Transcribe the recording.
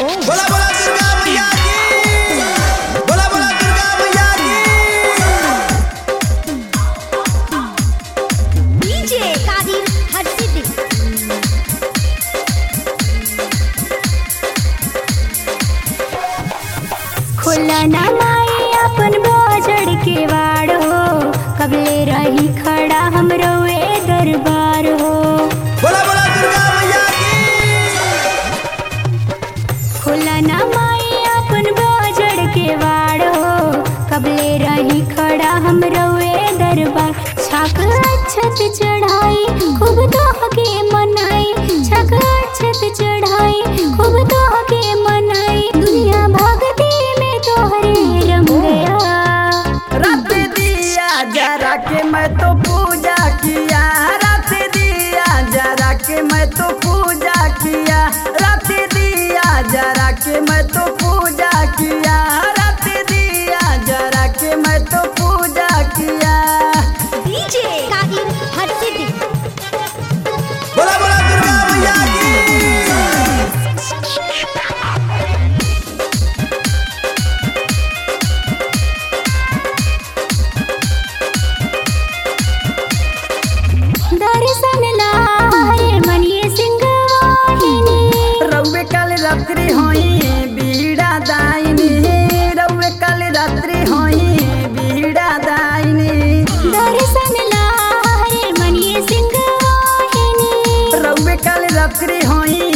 बोला बोला दुर्गा मैया की, बोला बोला दुर्गा मैया की। डीजे कादिर हरसिद्धि। खुला ना माई अपन बाजड़ के वाड़ हो, कबले रही खड़ा हमरो ए दरबार हो। बोला बोला दुर्गा मैया की। खुला ना माई अपन बाजड़ के वाड़ हो, कबले रही खड़ा हमरो ए दरबार। छक अक्षत चढ़ाई खूब तोह के मनाई, छक अक्षत चढ़ाई खूब तोह के मनाई। दुनिया भक्ति में तोहरे रम गया। रात दिया जरा के मैं तो पूजा किया, रात दिया जरा के मैं तो पूजा किया, रात दिया जरा के मैं तो पूजा किया, रात दिया जरा के मैं तो पूजा किया। डीजे कादिर हरसिद्धि। बोला बोला दुर्गा मैया की। दर्शन लाए मनिए सिंह वाहिनी, रउवे कल रात्रि होई बीड़ा दाइनी, रउवे कल रात्रि होई बीड़ा दाइनी। दर्शन लाए मनिए सिंह वाहिनी, रउवे कल रात्रि होई